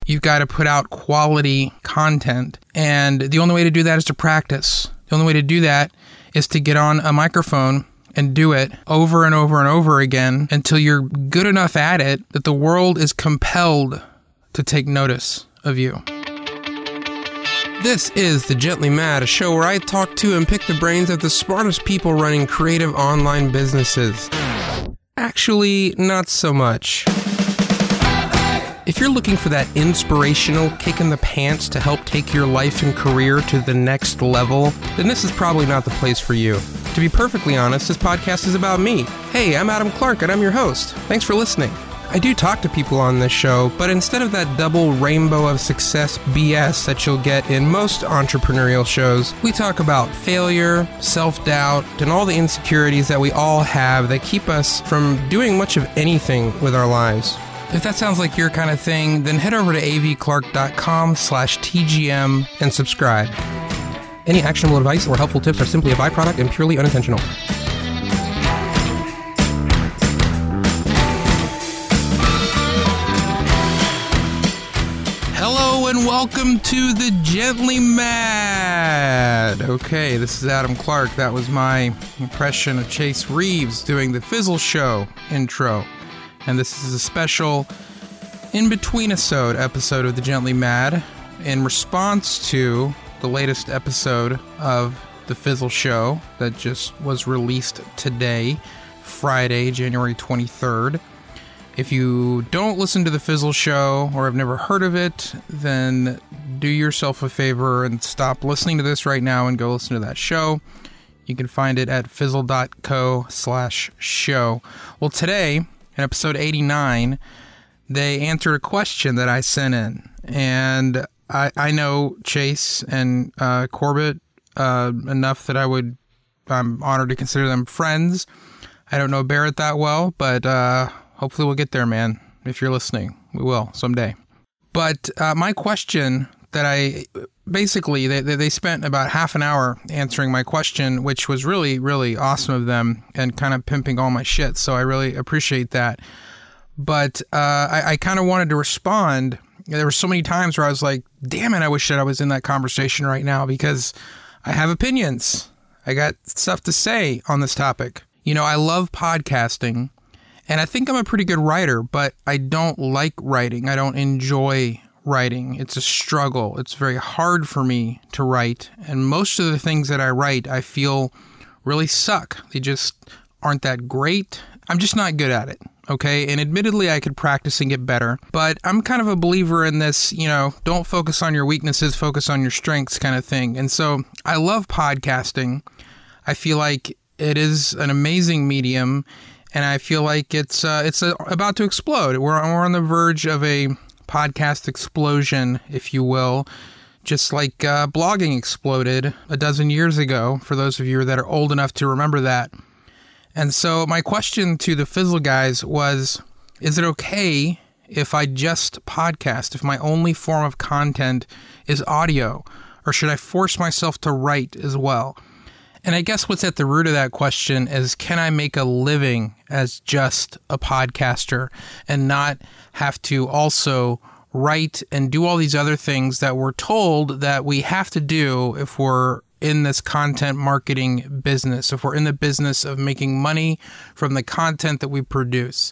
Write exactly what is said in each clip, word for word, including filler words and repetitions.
You've got to put out quality content. And the only way to do that is to practice. The only way to do that is to get on a microphone and do it over and over and over again until you're good enough at it that the world is compelled to take notice of you. This is The Gently Mad, a show where I talk to and pick the brains of the smartest people running creative online businesses. Actually, not so much. If you're looking for that inspirational kick in the pants to help take your life and career to the next level, then this is probably not the place for you. To be perfectly honest, this podcast is about me. Hey, I'm Adam Clark and I'm your host. Thanks for listening. I do talk to people on this show, but instead of that double rainbow of success B S that you'll get in most entrepreneurial shows, we talk about failure, self-doubt, and all the insecurities that we all have that keep us from doing much of anything with our lives. If that sounds like your kind of thing, then head over to avclark.com slash TGM and subscribe. Any actionable advice or helpful tips are simply a byproduct and purely unintentional. Hello and welcome to The Gently Mad. Okay, this is Adam Clark. That was my impression of Chase Reeves doing the Fizzle Show intro. And this is a special in-between-isode episode of The Gently Mad in response to the latest episode of The Fizzle Show that just was released today, Friday, January twenty-third. If you don't listen to The Fizzle Show or have never heard of it, then do yourself a favor and stop listening to this right now and go listen to that show. You can find it at fizzle.co slash show. Well, today, in episode eighty-nine, they answered a question that I sent in. And I, I know Chase and uh, Corbett uh, enough that I would, I'm honored to consider them friends. I don't know Barrett that well, but uh, hopefully we'll get there, man. If you're listening, we will someday. But uh, my question that I, basically, they, they spent about half an hour answering my question, which was really, really awesome of them and kind of pimping all my shit. So I really appreciate that. But uh, I, I kind of wanted to respond. There were so many times where I was like, damn it, I wish that I was in that conversation right now because I have opinions. I got stuff to say on this topic. You know, I love podcasting and I think I'm a pretty good writer, but I don't like writing. I don't enjoy writing. It's a struggle. It's very hard for me to write. And most of the things that I write, I feel really suck. They just aren't that great. I'm just not good at it. Okay, and admittedly, I could practice and get better, but I'm kind of a believer in this, you know, don't focus on your weaknesses, focus on your strengths kind of thing. And so I love podcasting. I feel like it is an amazing medium, and I feel like it's uh, it's uh, about to explode. We're, we're on the verge of a podcast explosion, if you will, just like uh, blogging exploded a dozen years ago, for those of you that are old enough to remember that. And so my question to the Fizzle guys was, is it okay if I just podcast, if my only form of content is audio, or should I force myself to write as well? And I guess what's at the root of that question is, can I make a living as just a podcaster and not have to also write and do all these other things that we're told that we have to do if we're in this content marketing business, if we're in the business of making money from the content that we produce?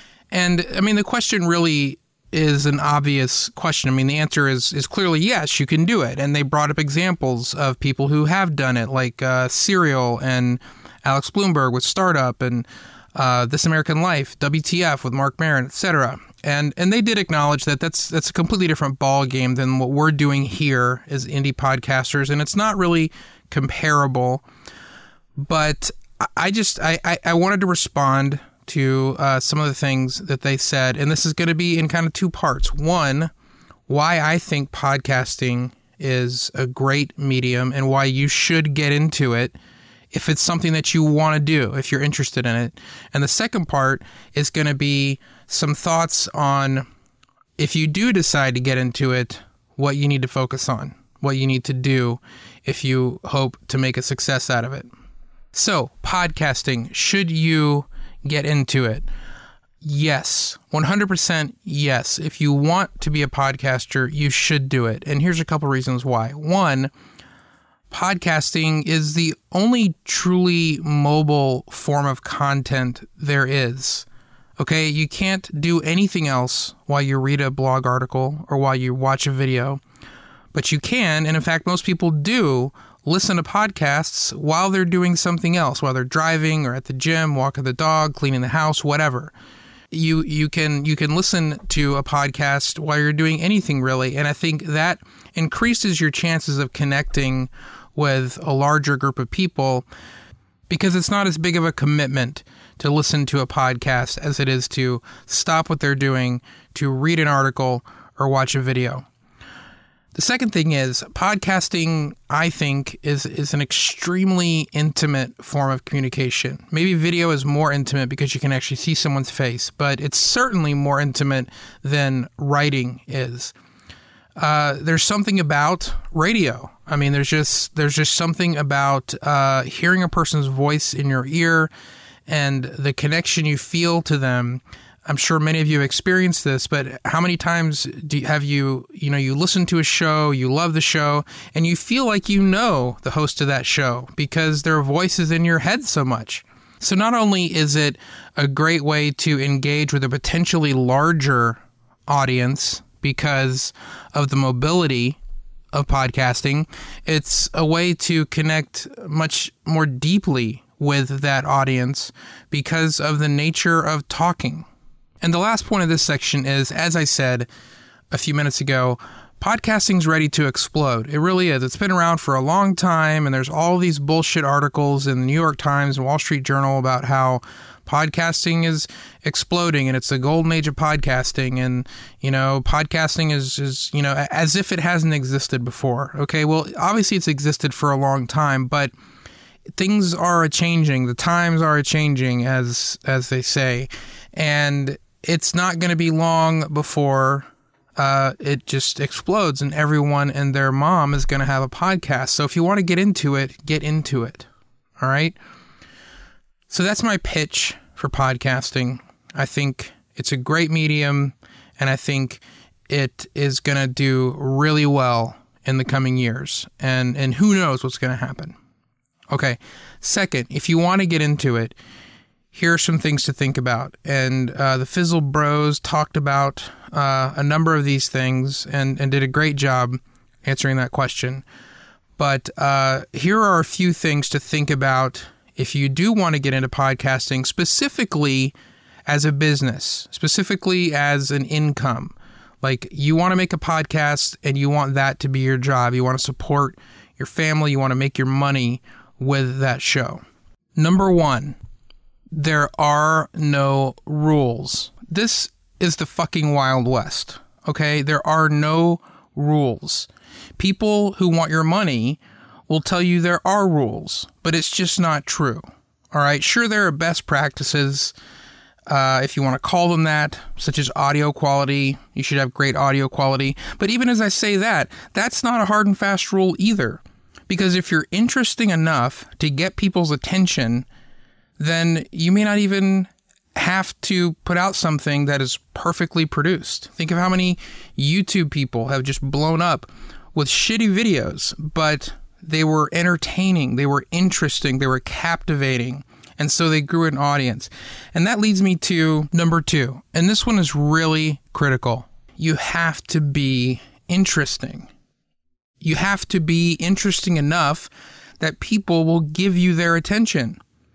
And I mean, the question really is an obvious question. I mean, the answer is is clearly yes, you can do it. And they brought up examples of people who have done it, like uh, Serial and Alex Bloomberg with Startup, and uh, This American Life, W T F with Mark Maron, et cetera. And and they did acknowledge that that's that's a completely different ball game than what we're doing here as indie podcasters, and it's not really comparable. But I just I, I, I wanted to respond to uh, some of the things that they said, and this is going to be in kind of two parts. One, why I think podcasting is a great medium and why you should get into it if it's something that you want to do, if you're interested in it. And the second part is going to be some thoughts on, if you do decide to get into it, what you need to focus on, what you need to do if you hope to make a success out of it. So, podcasting, should you get into it? Yes, one hundred percent yes. If you want to be a podcaster, you should do it. And here's a couple reasons why. One, podcasting is the only truly mobile form of content there is. Okay, you can't do anything else while you read a blog article or while you watch a video. But you can, and in fact, most people do, listen to podcasts while they're doing something else, while they're driving or at the gym, walking the dog, cleaning the house, whatever. You you can you can listen to a podcast while you're doing anything really, and I think that increases your chances of connecting with a larger group of people because it's not as big of a commitment to listen to a podcast as it is to stop what they're doing, to read an article or watch a video. The second thing is podcasting, I think, is, is an extremely intimate form of communication. Maybe video is more intimate because you can actually see someone's face, but it's certainly more intimate than writing is. Uh, there's something about radio. I mean, there's just there's just something about uh, hearing a person's voice in your ear and the connection you feel to them. I'm sure many of you have experienced this, but how many times do you, have you, you know, you listen to a show, you love the show, and you feel like you know the host of that show because their voice is in your head so much. So not only is it a great way to engage with a potentially larger audience because of the mobility of podcasting, it's a way to connect much more deeply with that audience because of the nature of talking. And the last point of this section is, as I said a few minutes ago, podcasting's ready to explode. It really is. It's been around for a long time, and there's all these bullshit articles in the New York Times and Wall Street Journal about how podcasting is exploding and it's the golden age of podcasting, and, you know, podcasting is, is, you know, as if it hasn't existed before. Okay, well, obviously it's existed for a long time, but things are a-changing. The times are a-changing, as as they say, and it's not going to be long before uh, it just explodes and everyone and their mom is going to have a podcast. So if you want to get into it, get into it. All right? So that's my pitch for podcasting. I think it's a great medium, and I think it is going to do really well in the coming years. And, and who knows what's going to happen. Okay. Second, if you want to get into it, here are some things to think about. And uh, the Fizzle Bros talked about uh, a number of these things and, and did a great job answering that question. But uh, here are a few things to think about if you do want to get into podcasting, specifically as a business, specifically as an income. Like, you want to make a podcast and you want that to be your job. You want to support your family. You want to make your money with that show. Number one, there are no rules. This is the fucking Wild West, okay? There are no rules. People who want your money will tell you there are rules, but it's just not true, all right? Sure, there are best practices, uh, if you want to call them that, such as audio quality. You should have great audio quality. But even as I say that, that's not a hard and fast rule either. Because if you're interesting enough to get people's attention, then you may not even have to put out something that is perfectly produced. Think of how many YouTube people have just blown up with shitty videos, but they were entertaining, they were interesting, they were captivating, and so they grew an audience. And that leads me to number two, and this one is really critical. You have to be interesting. You have to be interesting enough that people will give you their attention.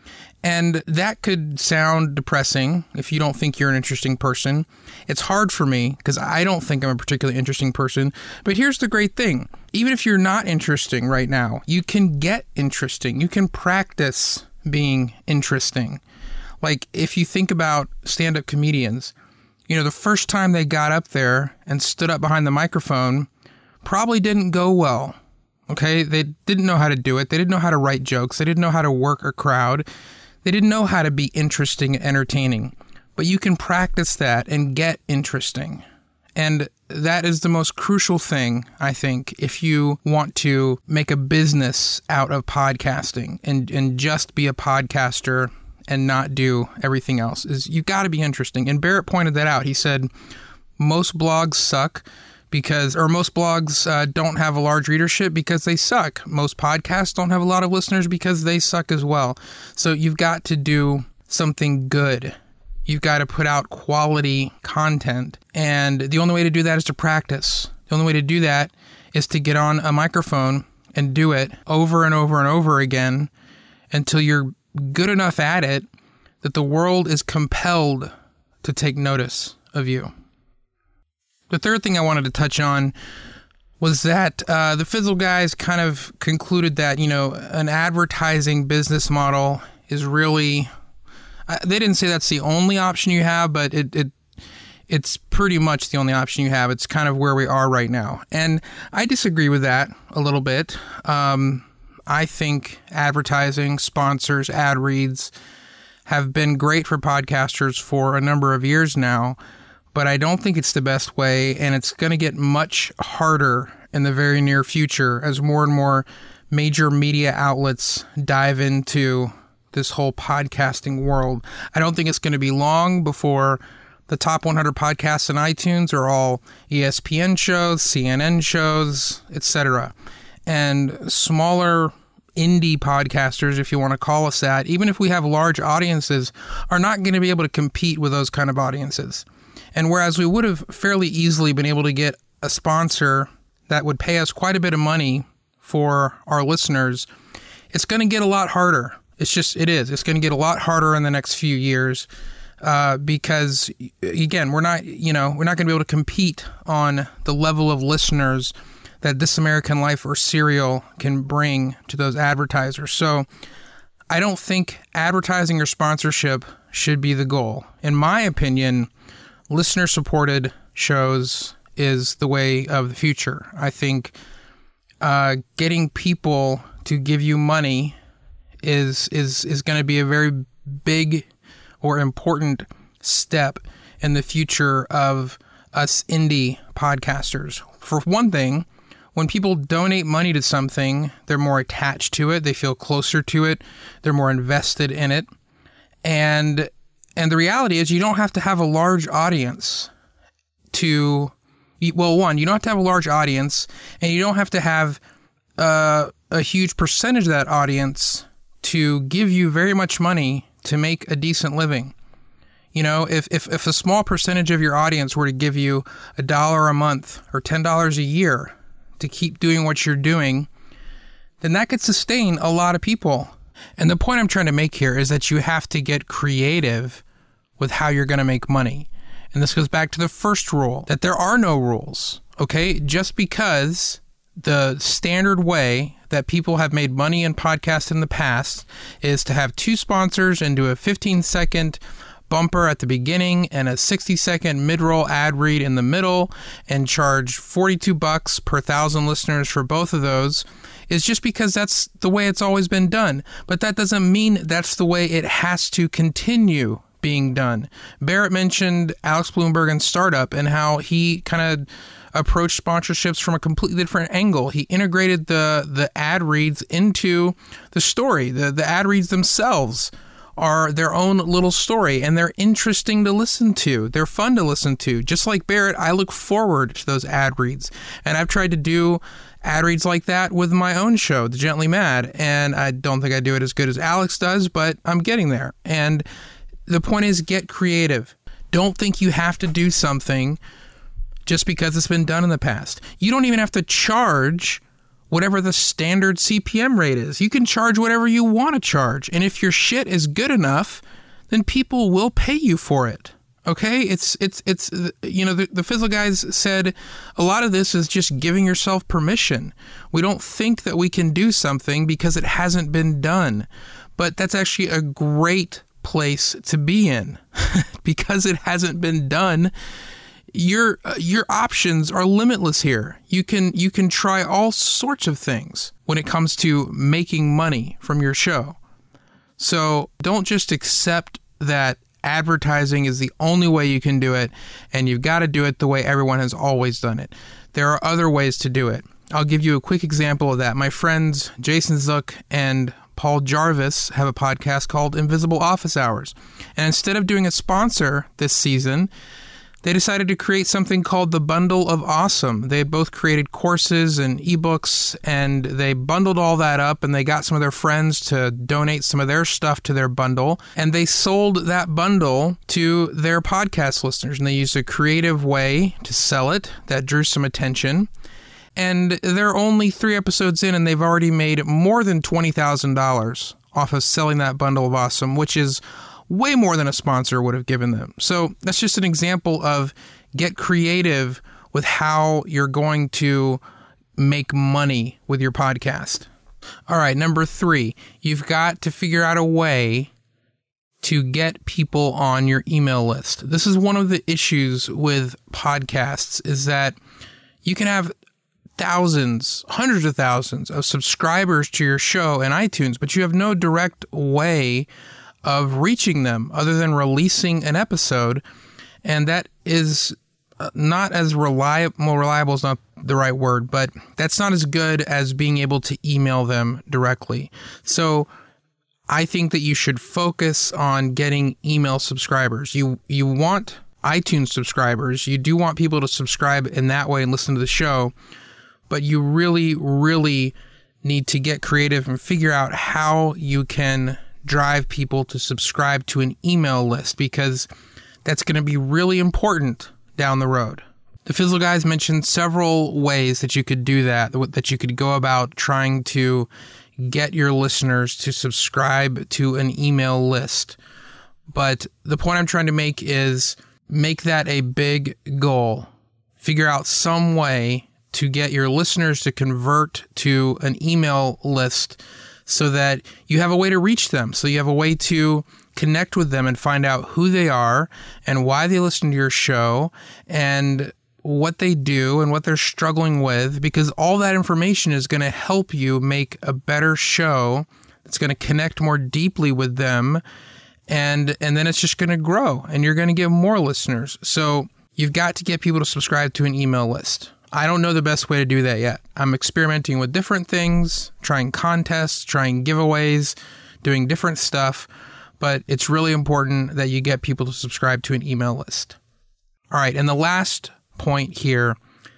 And that could sound depressing if you don't think you're an interesting person. It's hard for me because I don't think I'm a particularly interesting person. But here's the great thing. Even if you're not interesting right now, you can get interesting. You can practice being interesting. Like, if you think about stand-up comedians, you know, the first time they got up there and stood up behind the microphone probably didn't go well. Okay? They didn't know how to do it. They didn't know how to write jokes. They didn't know how to work a crowd. They didn't know how to be interesting and entertaining, but you can practice that and get interesting. And that is the most crucial thing, I think, if you want to make a business out of podcasting and, and just be a podcaster and not do everything else. Is you got to be interesting. And Barrett pointed that out. He said most blogs suck because, or most blogs uh, don't have a large readership because they suck. Most podcasts don't have a lot of listeners because they suck as well. So you've got to do something good. You've got to put out quality content. And the only way to do that is to practice. The only way to do that is to get on a microphone and do it over and over and over again until you're good enough at it that the world is compelled to take notice of you. The third thing I wanted to touch on was that uh, the Fizzle guys kind of concluded that, you know, an advertising business model is really... Uh, they didn't say that's the only option you have, but it, it it's pretty much the only option you have. It's kind of where we are right now. And I disagree with that a little bit. Um, I think advertising, sponsors, ad reads have been great for podcasters for a number of years now, but I don't think it's the best way, and it's going to get much harder in the very near future as more and more major media outlets dive into this whole podcasting world. I don't think it's going to be long before the top one hundred podcasts in iTunes are all E S P N shows, C N N shows, et cetera. And smaller indie podcasters, if you want to call us that, even if we have large audiences, are not going to be able to compete with those kind of audiences. And whereas we would have fairly easily been able to get a sponsor that would pay us quite a bit of money for our listeners, it's going to get a lot harder. It's just, it is. It's going to get a lot harder in the next few years uh, because, again, we're not, you know, we're not going to be able to compete on the level of listeners that This American Life or Serial can bring to those advertisers. So I don't think advertising or sponsorship should be the goal. In my opinion, listener-supported shows is the way of the future. I think uh, getting people to give you money is is is going to be a very big or important step in the future of us indie podcasters. For one thing, when people donate money to something, they're more attached to it, they feel closer to it, they're more invested in it. And and the reality is you don't have to have a large audience to, well, one, you don't have to have a large audience, and you don't have to have uh, a huge percentage of that audience to give you very much money to make a decent living. You know, if, if, if a small percentage of your audience were to give you a dollar a month or ten dollars a year to keep doing what you're doing, then that could sustain a lot of people. And the point I'm trying to make here is that you have to get creative with how you're going to make money. And this goes back to the first rule, that there are no rules, okay? Just because the standard way that people have made money in podcasts in the past is to have two sponsors and do a fifteen second bumper at the beginning and a sixty second mid-roll ad read in the middle and charge forty-two bucks per thousand listeners for both of those, is just because that's the way it's always been done. But that doesn't mean that's the way it has to continue being done. Barrett mentioned Alex Blumberg and Startup and how he kind of approached sponsorships from a completely different angle. He integrated the the ad reads into the story. The the ad reads themselves are their own little story, and they're interesting to listen to. They're fun to listen to. Just like Barrett, I look forward to those ad reads. And I've tried to do ad reads like that with my own show, The Gently Mad, and I don't think I do it as good as Alex does, but I'm getting there. And the point is, get creative. Don't think you have to do something just because it's been done in the past. You don't even have to charge whatever the standard C P M rate is. You can charge whatever you want to charge. And if your shit is good enough, then people will pay you for it. Okay? It's, it's, it's, you know, the, the Fizzle guys said a lot of this is just giving yourself permission. We don't think that we can do something because it hasn't been done. But that's actually a great place to be in because it hasn't been done. Your uh, your options are limitless here. You can you can try all sorts of things when it comes to making money from your show. So don't just accept that advertising is the only way you can do it, and you've got to do it the way everyone has always done it. There are other ways to do it. I'll give you a quick example of that. My friends Jason Zook and Paul Jarvis have a podcast called Invisible Office Hours. And instead of doing a sponsor this season, they decided to create something called the Bundle of Awesome. They both created courses and ebooks, and they bundled all that up, and they got some of their friends to donate some of their stuff to their bundle, and they sold that bundle to their podcast listeners, and they used a creative way to sell it that drew some attention. And they're only three episodes in, and they've already made more than twenty thousand dollars off of selling that Bundle of Awesome, which is way more than a sponsor would have given them. So that's just an example of get creative with how you're going to make money with your podcast. All right, number three, you've got to figure out a way to get people on your email list. This is one of the issues with podcasts, is that you can have thousands, hundreds of thousands of subscribers to your show in iTunes, but you have no direct way of reaching them other than releasing an episode. And that is not as reliable, well, reliable is not the right word, but that's not as good as being able to email them directly. So I think that you should focus on getting email subscribers. You, you want iTunes subscribers. You do want people to subscribe in that way and listen to the show, but you really, really need to get creative and figure out how you can drive people to subscribe to an email list, because that's going to be really important down the road. The Fizzle Guys mentioned several ways that you could do that, that you could go about trying to get your listeners to subscribe to an email list. But the point I'm trying to make is make that a big goal. Figure out some way to get your listeners to convert to an email list so that you have a way to reach them. So you have a way to connect with them and find out who they are and why they listen to your show and what they do and what they're struggling with, because all that information is going to help you make a better show that's going to connect more deeply with them. And, and then it's just going to grow and you're going to get more listeners. So you've got to get people to subscribe to an email list. I don't know the best way to do that yet. I'm experimenting with different things, trying contests, trying giveaways, doing different stuff, but it's really important that you get people to subscribe to an email list. All right, and the last point here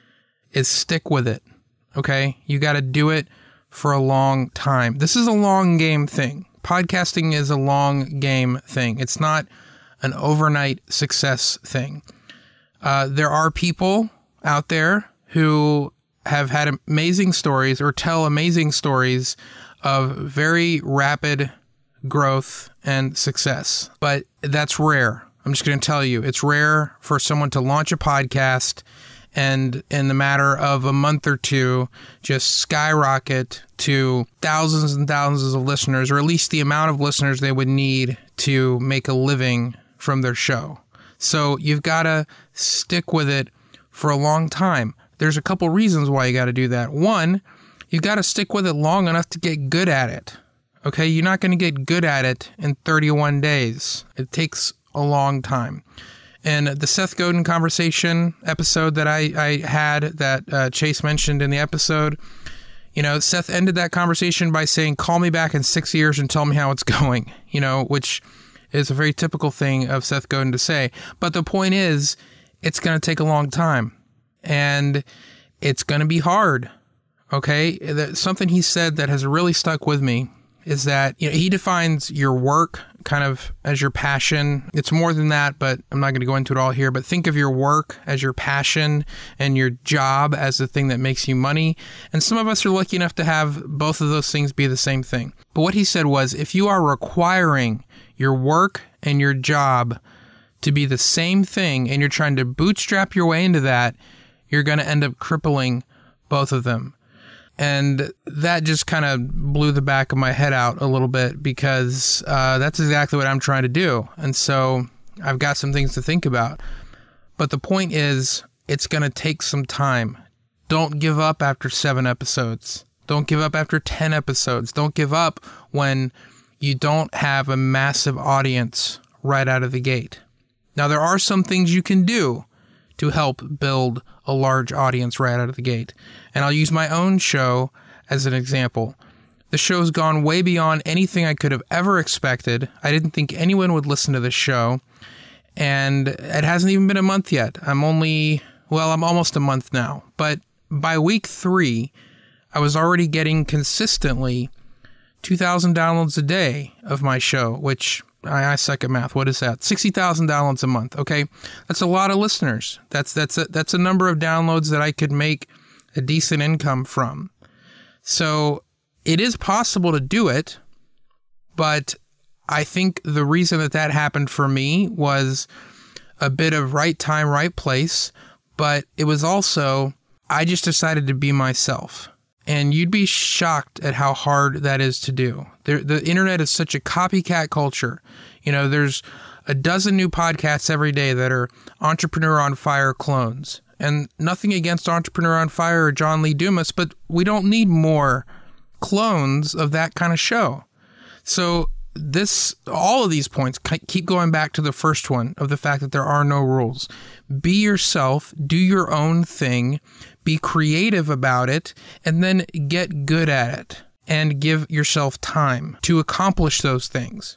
is stick with it, okay? You got to do it for a long time. This is a long game thing. Podcasting is a long game thing. It's not an overnight success thing. Uh, there are people out there who have had amazing stories or tell amazing stories of very rapid growth and success. But that's rare. I'm just going to tell you, it's rare for someone to launch a podcast and in the matter of a month or two, just skyrocket to thousands and thousands of listeners, or at least the amount of listeners they would need to make a living from their show. So you've got to stick with it for a long time. There's a couple reasons why you got to do that. One, you got to stick with it long enough to get good at it. Okay, you're not going to get good at it in thirty-one days. It takes a long time. And the Seth Godin conversation episode that I, I had that uh, Chase mentioned in the episode, you know, Seth ended that conversation by saying, call me back in six years and tell me how it's going, you know, which is a very typical thing of Seth Godin to say. But the point is, it's going to take a long time. And it's going to be hard, okay? Something he said that has really stuck with me is that, you know, he defines your work kind of as your passion. It's more than that, but I'm not going to go into it all here. But think of your work as your passion and your job as the thing that makes you money. And some of us are lucky enough to have both of those things be the same thing. But what he said was, if you are requiring your work and your job to be the same thing and you're trying to bootstrap your way into that, you're going to end up crippling both of them. And that just kind of blew the back of my head out a little bit, because uh, that's exactly what I'm trying to do. And so I've got some things to think about. But the point is, it's going to take some time. Don't give up after seven episodes. Don't give up after ten episodes. Don't give up when you don't have a massive audience right out of the gate. Now, there are some things you can do to help build a large audience right out of the gate. And I'll use my own show as an example. The show's gone way beyond anything I could have ever expected. I didn't think anyone would listen to this show. And it hasn't even been a month yet. I'm only, well, I'm almost a month now. But by week three, I was already getting consistently two thousand downloads a day of my show, which I, I suck at math. What is that? sixty thousand downloads a month. Okay. That's a lot of listeners. That's, that's a, that's a number of downloads that I could make a decent income from. So it is possible to do it, but I think the reason that that happened for me was a bit of right time, right place, but it was also, I just decided to be myself. And you'd be shocked at how hard that is to do. There, the internet is such a copycat culture. You know, there's a dozen new podcasts every day that are Entrepreneur on Fire clones. And nothing against Entrepreneur on Fire or John Lee Dumas, but we don't need more clones of that kind of show. So this, all of these points keep going back to the first one of the fact that there are no rules. Be yourself, do your own thing, be creative about it, and then get good at it and give yourself time to accomplish those things.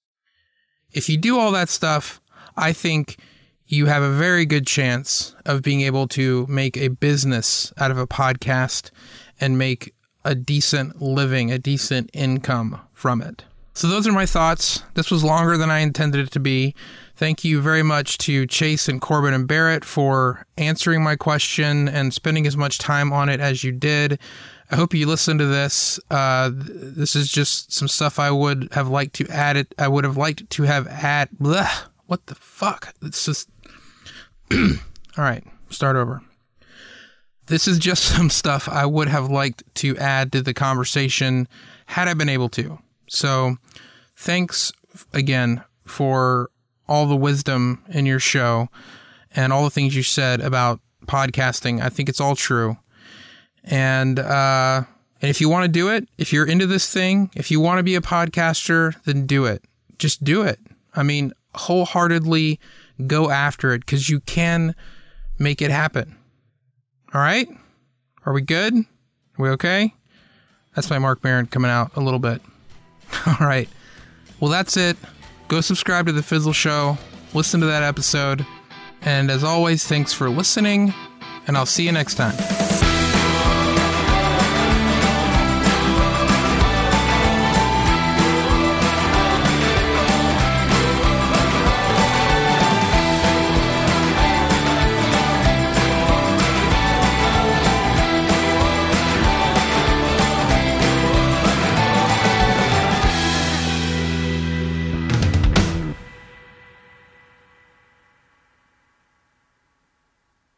If you do all that stuff, I think you have a very good chance of being able to make a business out of a podcast and make a decent living, a decent income from it. So those are my thoughts. This was longer than I intended it to be. Thank you very much to Chase and Corbin and Barrett for answering my question and spending as much time on it as you did. I hope you listened to this. Uh, this is just some stuff I would have liked to add it. I would have liked to have add. Bleh, what the fuck? It's just. All right, start over. This is just some stuff I would have liked to add to the conversation had I been able to. So thanks again for all the wisdom in your show and all the things you said about podcasting. I think it's all true. And, uh, and if you want to do it, if you're into this thing, if you want to be a podcaster, then do it. Just do it. I mean, wholeheartedly go after it because you can make it happen. All right? Are we good? Are we okay? That's my Mark Maron coming out a little bit. All right. Well, that's it. Go subscribe to The Fizzle Show. Listen to that episode. And as always, thanks for listening, and I'll see you next time.